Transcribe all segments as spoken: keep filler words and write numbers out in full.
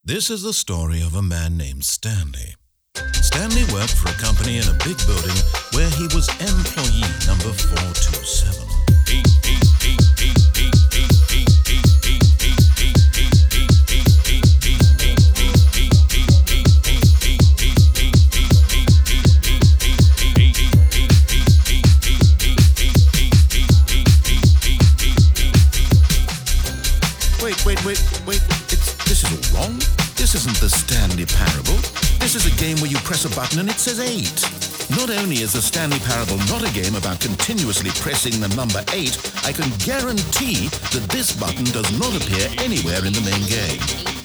This is the story of a man named Stanley. Stanley worked for a company in a big building where he was employee number four two seven. Wait, wait, wait, wait. It's, this is all wrong. This isn't the Stanley Parable. This is a game where you press a button and it says eight. Not only is the Stanley Parable not a game about continuously pressing the number eight, I can guarantee that this button does not appear anywhere in the main game.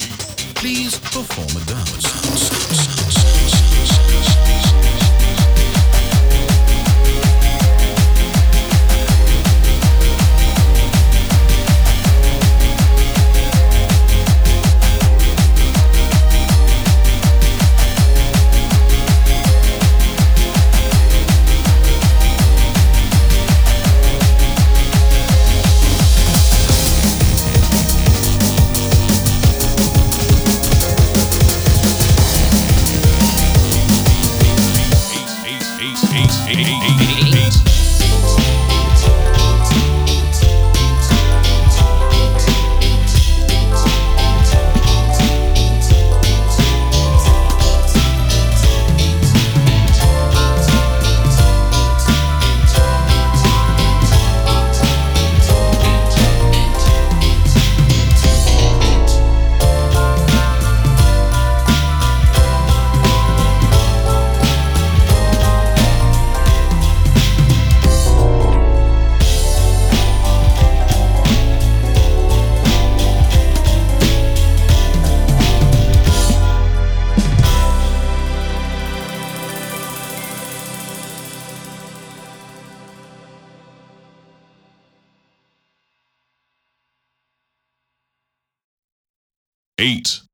Please perform a dance. Eight.